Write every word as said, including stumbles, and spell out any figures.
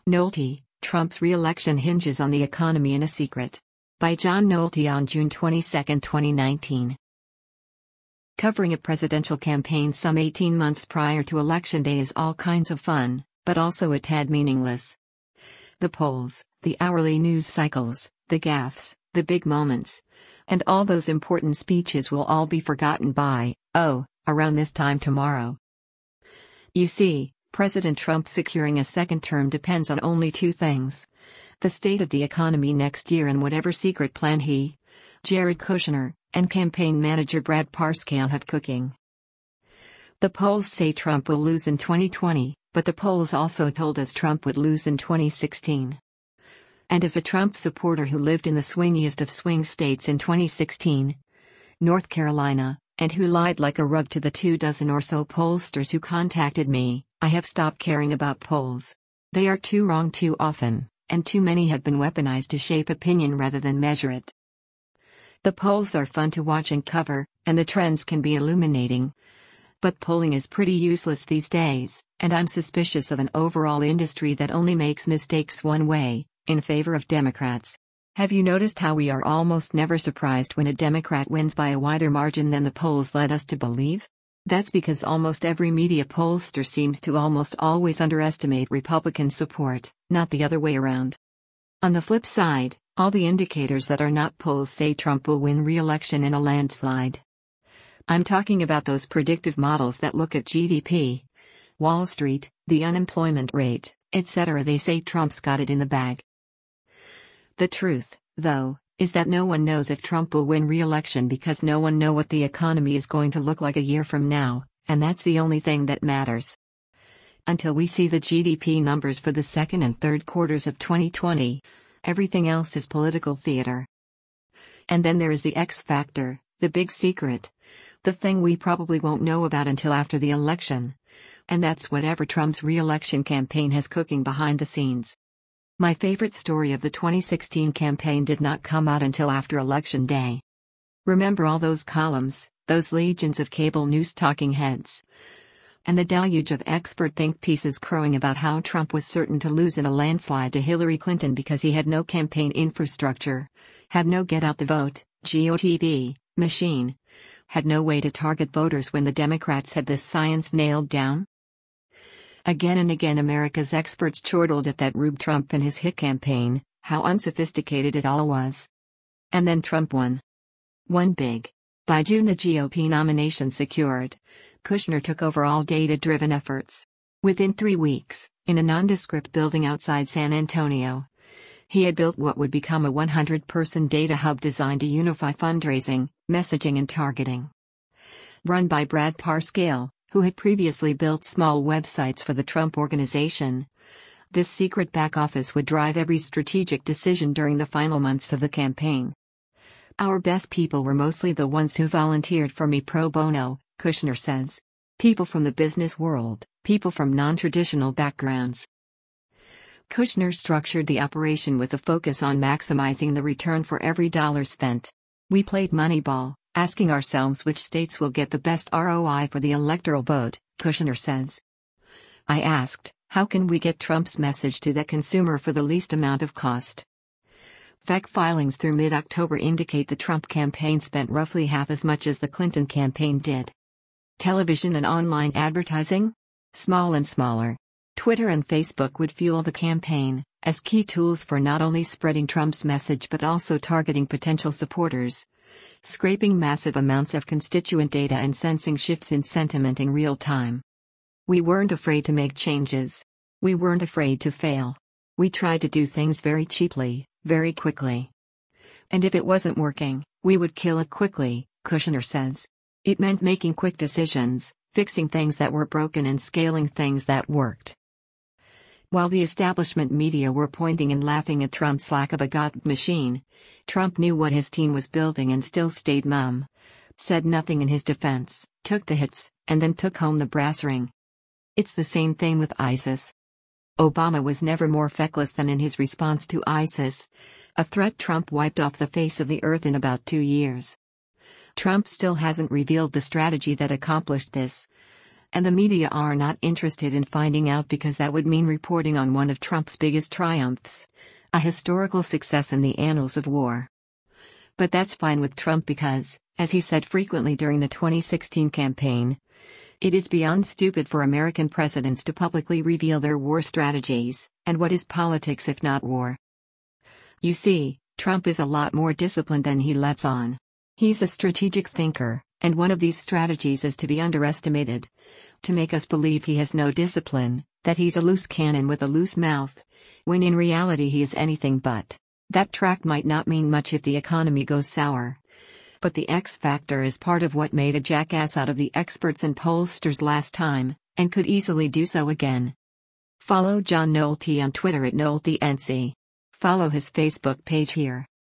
Nolte, Trump's re-election hinges on the economy in a secret. By John Nolte on June twenty-second, twenty nineteen. Covering a presidential campaign some eighteen months prior to Election Day is all kinds of fun, but also a tad meaningless. The polls, the hourly news cycles, the gaffes, the big moments, and all those important speeches will all be forgotten by, oh, around this time tomorrow. You see, President Trump securing a second term depends on only two things: the state of the economy next year and whatever secret plan he, Jared Kushner, and campaign manager Brad Parscale have cooking. The polls say Trump will lose in twenty twenty, but the polls also told us Trump would lose in twenty sixteen. And as a Trump supporter who lived in the swingiest of swing states in twenty sixteen, North Carolina, and who lied like a rug to the two dozen or so pollsters who contacted me, I have stopped caring about polls. They are too wrong too often, and too many have been weaponized to shape opinion rather than measure it. The polls are fun to watch and cover, and the trends can be illuminating. But polling is pretty useless these days, and I'm suspicious of an overall industry that only makes mistakes one way, in favor of Democrats. Have you noticed how we are almost never surprised when a Democrat wins by a wider margin than the polls led us to believe? That's because almost every media pollster seems to almost always underestimate Republican support, not the other way around. On the flip side, all the indicators that are not polls say Trump will win re-election in a landslide. I'm talking about those predictive models that look at G D P, Wall Street, the unemployment rate, et cetera. They say Trump's got it in the bag. The truth, though, is that no one knows if Trump will win re-election because no one knows what the economy is going to look like a year from now, and that's the only thing that matters. Until we see the G D P numbers for the second and third quarters of twenty twenty, everything else is political theater. And then there is the X factor, the big secret, the thing we probably won't know about until after the election. And that's whatever Trump's re-election campaign has cooking behind the scenes. My favorite story of the twenty sixteen campaign did not come out until after Election Day. Remember all those columns, those legions of cable news talking heads, and the deluge of expert think pieces crowing about how Trump was certain to lose in a landslide to Hillary Clinton because he had no campaign infrastructure, had no get-out-the-vote, G O T V, machine, had no way to target voters when the Democrats had this science nailed down? Again and again America's experts chortled at that Rube Trump and his hit campaign, how unsophisticated it all was. And then Trump won. Won big. By June the G O P nomination secured. Kushner took over all data-driven efforts. Within three weeks, in a nondescript building outside San Antonio, he had built what would become a one hundred person data hub designed to unify fundraising, messaging and targeting. Run by Brad Parscale, who had previously built small websites for the Trump Organization, this secret back office would drive every strategic decision during the final months of the campaign. Our best people were mostly the ones who volunteered for me pro bono, Kushner says. People from the business world, people from non-traditional backgrounds. Kushner structured the operation with a focus on maximizing the return for every dollar spent. We played Moneyball, asking ourselves which states will get the best R O I for the electoral vote, Kushner says. I asked, how can we get Trump's message to the consumer for the least amount of cost? F E C filings through mid-October indicate the Trump campaign spent roughly half as much as the Clinton campaign did. Television and online advertising? Small and smaller. Twitter and Facebook would fuel the campaign, as key tools for not only spreading Trump's message but also targeting potential supporters, scraping massive amounts of constituent data and sensing shifts in sentiment in real time. We weren't afraid to make changes. We weren't afraid to fail. We tried to do things very cheaply, very quickly. And if it wasn't working, we would kill it quickly, Kushner says. It meant making quick decisions, fixing things that were broken and scaling things that worked. While the establishment media were pointing and laughing at Trump's lack of a God machine, Trump knew what his team was building and still stayed mum. Said nothing in his defense, took the hits, and then took home the brass ring. It's the same thing with ISIS. Obama was never more feckless than in his response to ISIS, a threat Trump wiped off the face of the earth in about two years. Trump still hasn't revealed the strategy that accomplished this. And the media are not interested in finding out because that would mean reporting on one of Trump's biggest triumphs, a historical success in the annals of war. But that's fine with Trump because, as he said frequently during the twenty sixteen campaign, it is beyond stupid for American presidents to publicly reveal their war strategies, and what is politics if not war? You see, Trump is a lot more disciplined than he lets on. He's a strategic thinker, and one of these strategies is to be underestimated. To make us believe he has no discipline, that he's a loose cannon with a loose mouth, when in reality he is anything but. That track might not mean much if the economy goes sour. But the X factor is part of what made a jackass out of the experts and pollsters last time, and could easily do so again. Follow John Nolte on Twitter at NolteNC. Follow his Facebook page here.